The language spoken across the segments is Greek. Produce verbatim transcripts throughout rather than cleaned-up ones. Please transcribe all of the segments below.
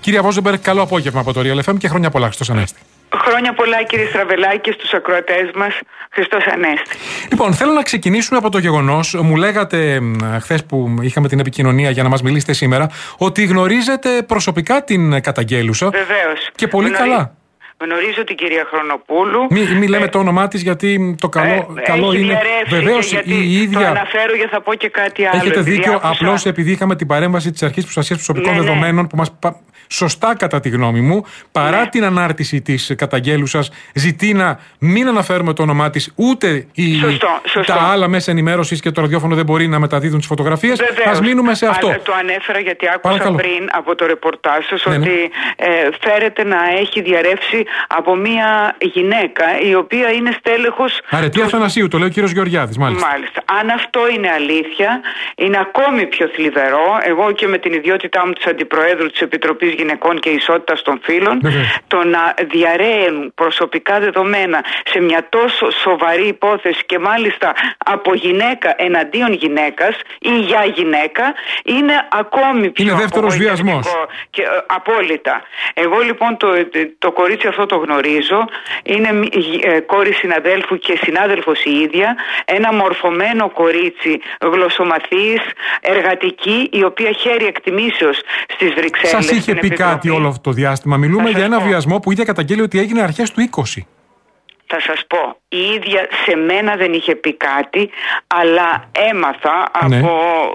Κυρία Βόζεμπεργκ, καλό απόγευμα από το Real εφ εμ και χρόνια πολλά, Χριστός Ανέστη. Χρόνια πολλά, κύριε Στραβελάκη, και στους ακροατές μας. Χριστός Ανέστη. Λοιπόν, θέλω να ξεκινήσουμε από το γεγονός, μου λέγατε χθες που είχαμε την επικοινωνία για να μας μιλήσετε σήμερα, ότι γνωρίζετε προσωπικά την καταγγέλουσα. Βεβαίως. Και πολύ Γνωρί... καλά. Γνωρίζω την κυρία Χρονοπούλου. Μην μη λέμε ε, το όνομά της, γιατί το καλό, ε, καλό είναι. Βεβαίως η, η ίδια. Το αναφέρω γιατί θα πω και κάτι άλλο. Έχετε δίκιο, άκουσα... απλώς επειδή είχαμε την παρέμβαση της Αρχής Προστασίας Προσωπικών ναι, Δεδομένων, ναι. που μας. Σωστά, κατά τη γνώμη μου, παρά ναι. την ανάρτηση της καταγγέλουσας, ζητεί να μην αναφέρουμε το όνομά της, ούτε η, σωστό, σωστό. τα άλλα μέσα ενημέρωσης και το ραδιόφωνο δεν μπορεί να μεταδίδουν τις φωτογραφίες. Ας μείνουμε σε αυτό. Αλλά το ανέφερα γιατί άκουσα Παρακαλώ. πριν από το ρεπορτάζ σας ναι, ναι. ότι ε, φέρεται να έχει διαρρεύσει από μία γυναίκα η οποία είναι στέλεχος. Αρετή του... Αθανασίου, το λέει ο κύριος Γεωργιάδης, μάλιστα. Μάλιστα. Αν αυτό είναι αλήθεια, είναι ακόμη πιο θλιβερό. Εγώ και με την ιδιότητά μου της Αντιπροέδρου της Επιτροπής Γυναικών και Ισότητας των Φύλων, ναι, το να διαρρέουν προσωπικά δεδομένα σε μια τόσο σοβαρή υπόθεση και μάλιστα από γυναίκα εναντίον γυναίκας ή για γυναίκα, είναι ακόμη πιο. Είναι δεύτερος βιασμός. Και, ε, απόλυτα. Εγώ λοιπόν το, το κορίτσι αυτό το γνωρίζω. Είναι ε, κόρη συναδέλφου και συνάδελφος η ίδια. Ένα μορφωμένο κορίτσι, γλωσσομαθής, εργατική, η οποία χαίρει εκτιμήσεως στις Βρυξέλλες. Σας είχε πει κάτι όλο αυτό το διάστημα? Μιλούμε για ένα πω. βιασμό που η ίδια καταγγέλει ότι έγινε αρχές του είκοσι. Θα σας πω, η ίδια σε μένα δεν είχε πει κάτι, αλλά έμαθα ναι. από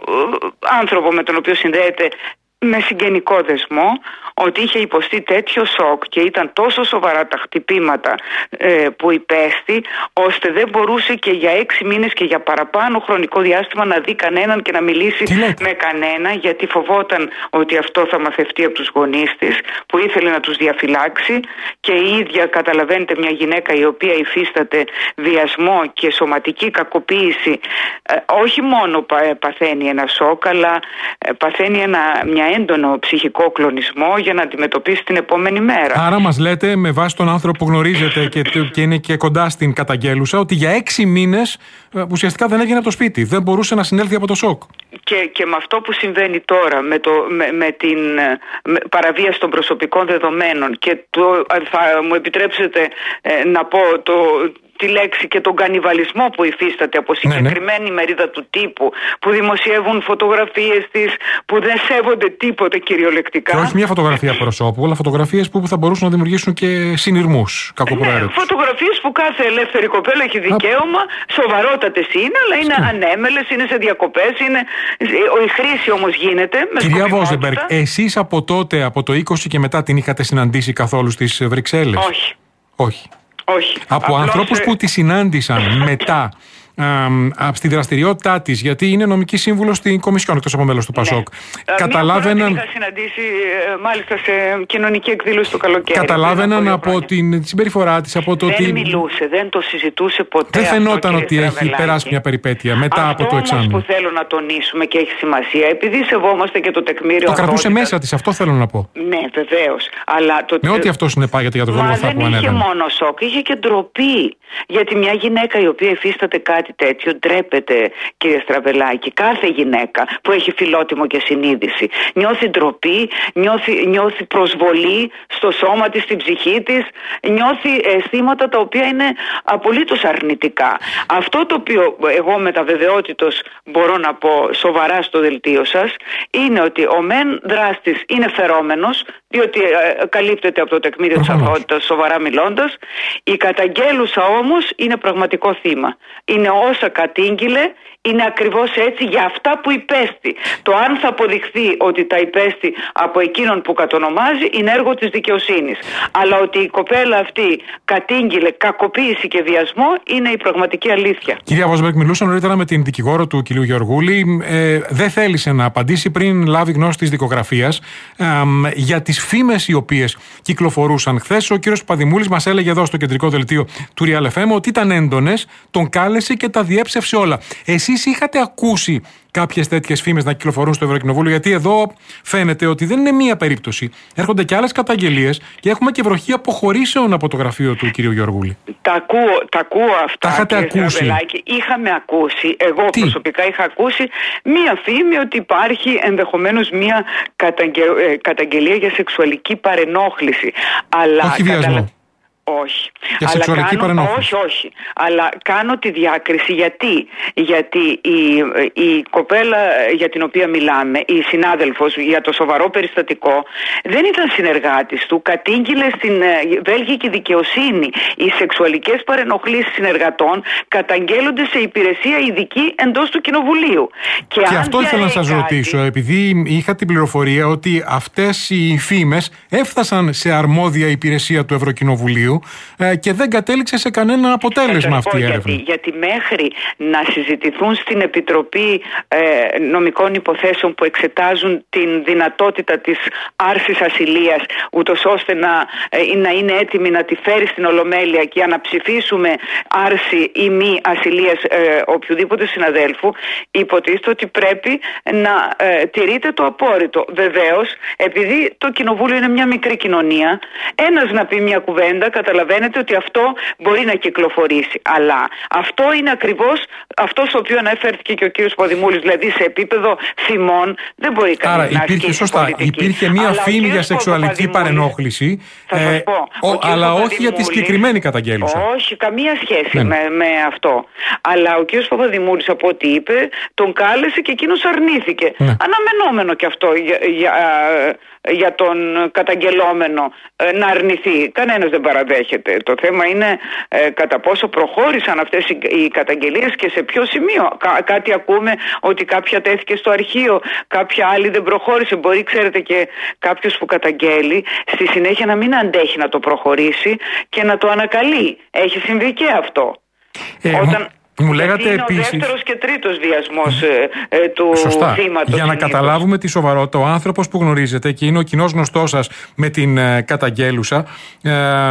άνθρωπο με τον οποίο συνδέεται με συγγενικό δεσμό, ότι είχε υποστεί τέτοιο σοκ και ήταν τόσο σοβαρά τα χτυπήματα ε, που υπέστη, ώστε δεν μπορούσε και για έξι μήνες και για παραπάνω χρονικό διάστημα να δει κανέναν και να μιλήσει με κανένα, γιατί φοβόταν ότι αυτό θα μαθευτεί από τους γονείς της, που ήθελε να τους διαφυλάξει, και η ίδια, καταλαβαίνετε, μια γυναίκα η οποία υφίσταται βιασμό και σωματική κακοποίηση, ε, όχι μόνο πα, παθαίνει ένα σοκ, αλλά ε, παθαίνει ένα, μια έντονο ψυχικό κλονισμό για να αντιμετωπίσει την επόμενη μέρα. Άρα μας λέτε, με βάση τον άνθρωπο που γνωρίζετε και, και είναι και κοντά στην καταγγέλουσα, ότι για έξι μήνες ουσιαστικά δεν έβγαινε από το σπίτι. Δεν μπορούσε να συνέλθει από το σοκ. Και, και με αυτό που συμβαίνει τώρα, με, το, με, με την με παραβίαση των προσωπικών δεδομένων και το, θα μου επιτρέψετε ε, να πω το... τη λέξη και τον κανιβαλισμό που υφίσταται από συγκεκριμένη ναι, ναι. μερίδα του τύπου, που δημοσιεύουν φωτογραφίες της, που δεν σέβονται τίποτε κυριολεκτικά. Και όχι μια φωτογραφία προσώπου, αλλά φωτογραφίες που θα μπορούσαν να δημιουργήσουν και συνειρμούς κακοπροαίρετους. Ναι, φωτογραφίες που κάθε ελεύθερη κοπέλα έχει δικαίωμα, Α... σοβαρότατες είναι, αλλά είναι ναι. ανέμελες, είναι σε διακοπές, είναι... η χρήση όμως γίνεται με Κυρία Βόζεμπεργκ, εσείς από τότε, από το είκοσι και μετά, την είχατε συναντήσει καθόλου στις Βρυξέλλες? Όχι. Όχι. Όχι. Από Απλώς... ανθρώπους που τη συνάντησαν μετά α, στη δραστηριότητά της, γιατί είναι νομική σύμβουλος στην Κομισιόν, εκτός από μέλος του ΠΑΣΟΚ. Ναι. Καταλάβαιναν. Είχα συναντήσει μάλιστα σε κοινωνική εκδήλωση το καλοκαίρι. Καταλάβαιναν από, από την συμπεριφορά της, από το δεν ότι. Δεν μιλούσε, δεν το συζητούσε ποτέ. Δεν φαινόταν αυτό, ότι έχει περάσει μια περιπέτεια μετά αυτό από το εξάμηνο. Αυτό όμως που θέλω να τονίσουμε και έχει σημασία, επειδή σεβόμαστε και το τεκμήριο. Το κρατούσε αυτότητας. μέσα της, αυτό θέλω να πω. Ναι, βεβαίως. Το... Με ό,τι αυτό συνεπάγεται για τον κόσμο που ανέβαινε. Δεν είχε μόνο σοκ, είχε και ντροπή. Γιατί μια γυναίκα η οποία υφίσταται κάτι τέτοιο ντρέπεται, κύριε Στραβελάκη. Κάθε γυναίκα που έχει φιλότιμο και συνείδηση νιώθει ντροπή, νιώθει, νιώθει προσβολή στο σώμα της, στην ψυχή της, νιώθει αισθήματα τα οποία είναι απολύτως αρνητικά. Αυτό το οποίο εγώ με τα βεβαιότητος μπορώ να πω σοβαρά στο δελτίο σας είναι ότι ο μεν δράστης είναι φερόμενος, διότι ε, καλύπτεται από το τεκμήριο της αθωότητας, σοβαρά μιλώντας. Η καταγγέλουσα όμως είναι πραγματικό θύμα. Είναι όσα κατήγγειλε, είναι ακριβώς έτσι για αυτά που υπέστη. Το αν θα αποδειχθεί ότι τα υπέστη από εκείνον που κατονομάζει είναι έργο της δικαιοσύνης. Αλλά ότι η κοπέλα αυτή κατήγγειλε κακοποίηση και βιασμό είναι η πραγματική αλήθεια. Κυρία Βόζεμπεργκ, μιλούσα νωρίτερα με την δικηγόρο του κυρίου Γεωργούλη. Ε, δεν θέλησε να απαντήσει πριν λάβει γνώση της δικογραφίας ε, για τις φήμες οι οποίες κυκλοφορούσαν. Χθες ο κύριος Παδημούλης μας έλεγε εδώ στο κεντρικό δελτίο του Real εφ εμ ότι ήταν έντονες, τον κάλεσε και τα διέψευσε όλα. Εσείς εσείς είχατε ακούσει κάποιες τέτοιες φήμες να κυκλοφορούν στο Ευρωκοινοβούλιο? Γιατί εδώ φαίνεται ότι δεν είναι μία περίπτωση. Έρχονται και άλλες καταγγελίες και έχουμε και βροχή αποχωρήσεων από το γραφείο του κ. Γεωργούλη. Τα ακούω, τα ακούω αυτά. Τα είχατε ακούσει? Είχαμε ακούσει. Εγώ Τι? προσωπικά είχα ακούσει μία φήμη ότι υπάρχει ενδεχομένως μία καταγγε... καταγγελία για σεξουαλική παρενόχληση. Αλλά όχι βιασμό. Καταλα... Όχι. Για σεξουαλική παρενόχληση. Όχι, όχι. Αλλά κάνω τη διάκριση γιατί. Γιατί η, η κοπέλα για την οποία μιλάμε, η συνάδελφος για το σοβαρό περιστατικό, δεν ήταν συνεργάτης του. Κατήγγειλε στην βέλγικη δικαιοσύνη. Οι σεξουαλικές παρενοχλήσεις συνεργατών καταγγέλλονται σε υπηρεσία ειδική εντός του Κοινοβουλίου. Και, και αυτό ήθελα να σας κάτι... ρωτήσω, επειδή είχα την πληροφορία ότι αυτές οι φήμες έφτασαν σε αρμόδια υπηρεσία του Ευρωκοινοβουλίου και δεν κατέληξε σε κανένα αποτέλεσμα αυτή η έρευνα. Γιατί, γιατί μέχρι να συζητηθούν στην Επιτροπή ε, Νομικών Υποθέσεων που εξετάζουν την δυνατότητα της άρσης ασυλίας, ούτως ώστε να, ε, να είναι έτοιμη να τη φέρει στην Ολομέλεια και να ψηφίσουμε άρση ή μη ασυλίας ε, οποιοδήποτε συναδέλφου, υποτίθεται ότι πρέπει να ε, τηρείται το απόρριτο. Βεβαίως, επειδή το Κοινοβούλιο είναι μια μικρή κοινωνία, ένας να πει μια κουβέντα, καταλαβαίνετε ότι αυτό μπορεί να κυκλοφορήσει. Αλλά αυτό είναι ακριβώς αυτό στο οποίο αναφέρθηκε και ο κύριος Παδημούλης, δηλαδή σε επίπεδο θυμών δεν μπορεί κανείς Άρα, να υπήρχε, ασκήσει σωστά, πολιτική. υπήρχε μια αλλά φήμη για σεξουαλική παρενόχληση, ε, πω, ο, αλλά όχι για τη συγκεκριμένη καταγγέλουσα. Όχι, καμία σχέση ναι. με, με αυτό. Αλλά ο κύριος Παπαδημούλης, από ό,τι είπε, τον κάλεσε και εκείνος αρνήθηκε. Ναι. Αναμενόμενο και αυτό για, για, για τον καταγγελόμενο να αρνηθεί. Κανένας δεν παραδέχεται. Το θέμα είναι ε, κατά πόσο προχώρησαν αυτές οι, οι καταγγελίες και σε ποιο σημείο. Κά, κάτι ακούμε ότι κάποια τέθηκε στο αρχείο, κάποια άλλη δεν προχώρησε. Μπορεί, ξέρετε, και κάποιος που καταγγέλει στη συνέχεια να μην αντέχει να το προχωρήσει και να το ανακαλεί. Έχει συμβεί και αυτό. Ε, Όταν... Μου λέγατε είναι επίσης... ο δεύτερος και τρίτος βιασμός ε, ε, του Σωστά. θύματος. Για να καταλάβουμε τη σοβαρότητα, ο άνθρωπος που γνωρίζετε και είναι ο κοινός γνωστός σας με την ε, καταγγέλουσα, ε,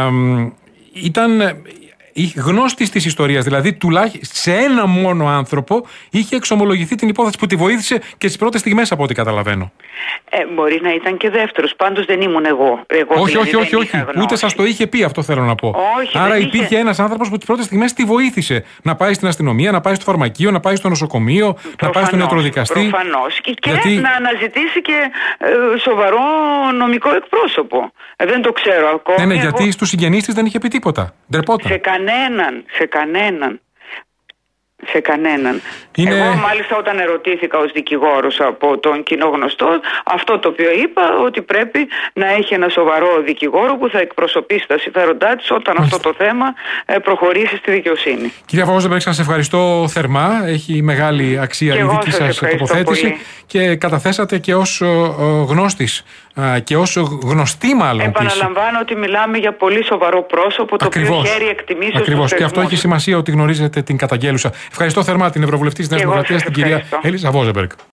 ήταν γνώστης της ιστορίας. Δηλαδή, τουλάχιστον σε ένα μόνο άνθρωπο είχε εξομολογηθεί την υπόθεση που τη βοήθησε και στις πρώτες στιγμές, από ό,τι καταλαβαίνω. Ε, μπορεί να ήταν και δεύτερος. Πάντως δεν ήμουν εγώ. εγώ όχι, δηλαδή όχι, όχι, όχι. Ούτε σας το είχε πει, αυτό θέλω να πω. Όχι, Άρα υπήρχε είχε... ένας άνθρωπος που τις πρώτες στιγμές τη βοήθησε να πάει στην αστυνομία, να πάει στο φαρμακείο, να πάει στο νοσοκομείο, προφανώς, να πάει στον ιατροδικαστή. Προφανώς. Και, γιατί... να αναζητήσει και ε, σοβαρό νομικό εκπρόσωπο. Ε, δεν το ξέρω ακόμα. Ναι, ναι, εγώ... γιατί στους συγγενείς της δεν είχε πει τίποτα. Ντρεπόταν. Σε κανέναν, σε κανέναν. Σε κανέναν. Είναι... Εγώ μάλιστα όταν ερωτήθηκα ως δικηγόρος από τον κοινό γνωστό, αυτό το οποίο είπα, ότι πρέπει να έχει ένα σοβαρό δικηγόρο που θα εκπροσωπήσει τα συμφέροντά της όταν μάλιστα αυτό το θέμα προχωρήσει στη δικαιοσύνη. Κυρία Βόζεμπεργκ, σας ευχαριστώ θερμά. Έχει μεγάλη αξία και η δική σας τοποθέτηση πολύ. Και καταθέσατε και ως γνώστης και ως γνωστή μάλλον. Επαναλαμβάνω ότι μιλάμε για πολύ σοβαρό πρόσωπο, το Ακριβώς. οποίο χαίρει εκτιμήσεως. Ακριβώς. Και αυτό έχει σημασία ότι γνωρίζετε την καταγγέλουσα. Ευχαριστώ θερμά την Ευρωβουλευτή της Νέας Δημοκρατίας, την κυρία Έλισσα Βόζεμπεργκ.